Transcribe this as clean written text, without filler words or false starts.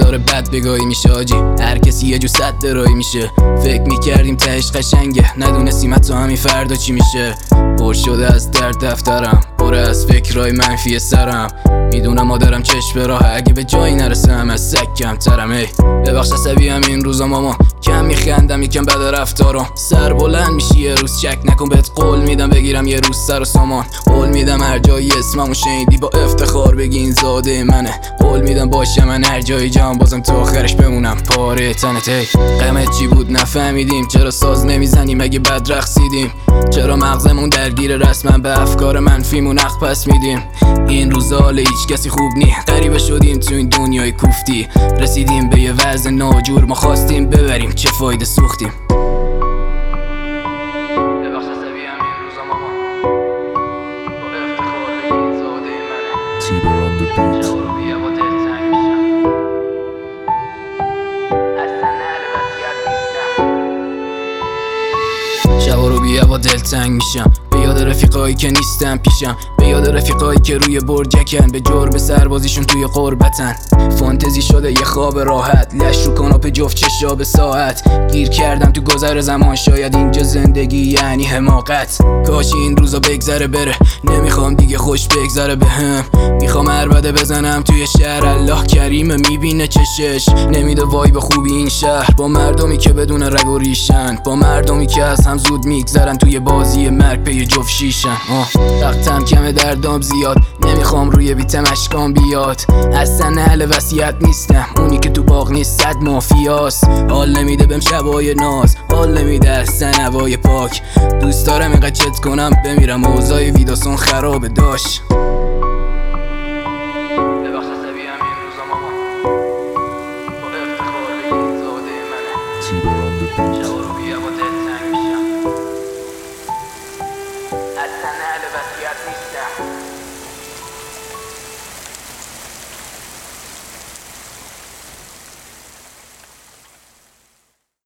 رفتار بد بگاهی میشه آجی، هر کسی یه جو صد درایی میشه. فکر میکردیم تهش قشنگه، ندونستیم حتی همین فردا چی میشه. پر شده از درد دفترم، پر از فکرهای منفی سرم. میدونم مادرم چشم به راه، اگه به جایی نرسم از سگ کمترم. ای ببخش عصبیم این روزا ماما، کم میخندم یکم بد رفتارم. سر بلند میشی یه روز، چک نکن بهت قول میدم بگیرم یه روز سر و سامان. قول میدم هر جایی اسممو شنیدی با افتخار بگی این زاده منه. قول میدم باشم من هر جای جهان، بازم تا آخرش بمونم پاره تنت. ای قیمت چی بود نفهمیدیم، چرا ساز نمیزنیم اگه بد رقصیدیم، چرا مغزمون درگیر رسما به افکار منفیمون عقل پس میدیم. این روزا حال هیچ کسی خوب نی، غریبه شدیم تو این دنیای کوفتی. رسیدیم به یه وضع ناجور، ما خواستیم ببریم چه فایده سوختیم. ببخش عصبیم این روزا ماما، با افتخار بگی زاده منه. Tiber on the beat. شعور بیا با دل تنگ میشم، اصلا اهل وصیت نیستم. شبا رو بیا با دل تنگ میشم، به یاد رفیقایی که نیستن پیشم، به یاد رفیقایی که روی برجکن، به جرم سربازیشون توی قربتن. فانتزی شده یه خواب راحت، لش رو کاناپه جفت چشا به ساعت. گیر کردم تو گذر زمان، شاید اینجا زندگی یعنی حماقت. کاش این روزا بگذره بره، نمیخوام دیگه خوش بگذره بهم. میخوام عربده بزنم توی شهر، الله کریمه میبینه چشش. نمیده وای به خوبی این شهر، با مردمی که بدون رگ و ریشن، با مردمی که از هم زود میگذرن توی بازی مرگ پی جفت شیشن. وقتم کمه دردام زیاد، نمیخوام روی بیتم اشکام بیاد. اصلا اهل وصیت نیستم، اونی که تو باغ نیست صد مافیاست. حال نمیده بهم شبای ناز، حال نمیده اصلا هوای پاک. دوست دارم اینقدر چت کنم بمیرم، اوضاع ویداسون خرابه داشت. ببخش عصبیم این روزا ماما، با افتخار بگی زاده منه. Tiber on the beat. شبا رو بیا با دل تنگ میشم، اصلا اهل وصیت نیستم.